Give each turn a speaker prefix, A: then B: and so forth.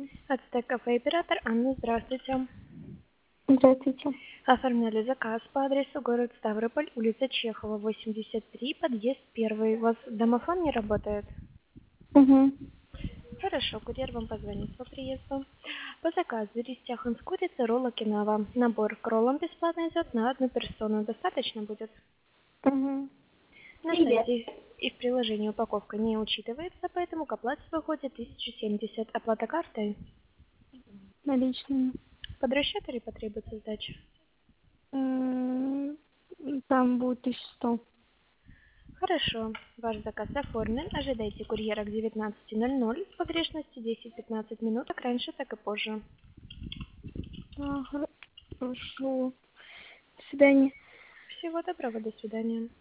A: Ацтек кафе оператор Анна, здравствуйте.
B: Здравствуйте.
A: Оформляли заказ по адресу город Ставрополь, улица Чехова, 83, подъезд 1. У вас домофон не работает?
B: Угу.
A: Хорошо, курьер вам позвонит по приезду. По заказу рис тяхан с курицей, ролл окинава. Набор к роллам бесплатно идет на одну персону. Достаточно будет?
B: Угу.
A: На
B: Привет.
A: сайте и в приложении упаковка не учитывается, поэтому к оплате выходит 1070. Оплата картой?
B: Наличные.
A: Под расчет или потребуется сдача?
B: М, Там будет 1100.
A: Хорошо, ваш заказ оформлен. Ожидайте курьера к 19:00 с погрешностью 10-15 минут, как раньше, так и позже.
B: Хорошо. До свидания.
A: Всего доброго, до свидания.